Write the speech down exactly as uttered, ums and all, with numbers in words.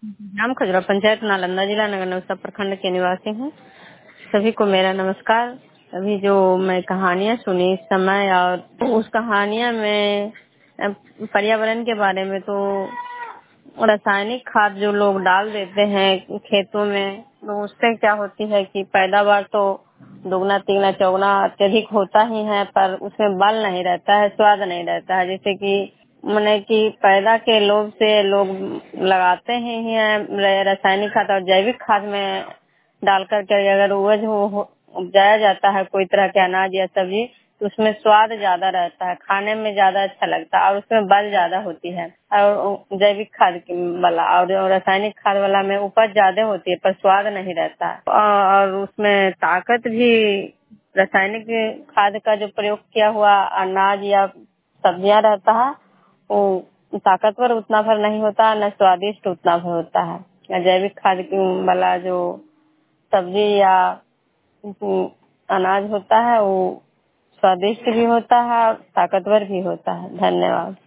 नाम खजुरा पंचायत नालंदा जिला नगर नौसा प्रखंड के निवासी हूँ। सभी को मेरा नमस्कार। अभी जो मैं कहानियाँ सुनी इस समय और उस कहानियाँ में अ, पर्यावरण के बारे में, तो रासायनिक खाद जो लोग डाल देते हैं खेतों में, तो उससे क्या होती है कि पैदावार तो दुगना तिगना चौगुना अत्यधिक होता ही है, पर उसमें बल नहीं रहता है, स्वाद नहीं रहता है। जैसे कि मैंने कि पैदा के लोभ से लोग लगाते ही हैं रासायनिक खाद, और जैविक खाद में डाल करके अगर उपज हो उपजाया जाता है कोई तरह के अनाज या सब्जी, तो उसमें स्वाद ज्यादा रहता है, खाने में ज्यादा अच्छा लगता है और उसमें बल ज्यादा होती है। और जैविक खाद वाला और रासायनिक खाद वाला में उपज ज्यादा होती है पर स्वाद नहीं रहता है। और उसमें ताकत भी, रासायनिक खाद का जो प्रयोग किया हुआ अनाज या सब्जियां रहता है वो ताकतवर उतना भर नहीं होता, न स्वादिष्ट उतना भर होता है। या जैविक खाद वाला जो सब्जी या अनाज होता है वो स्वादिष्ट भी होता है और ताकतवर भी होता है। धन्यवाद।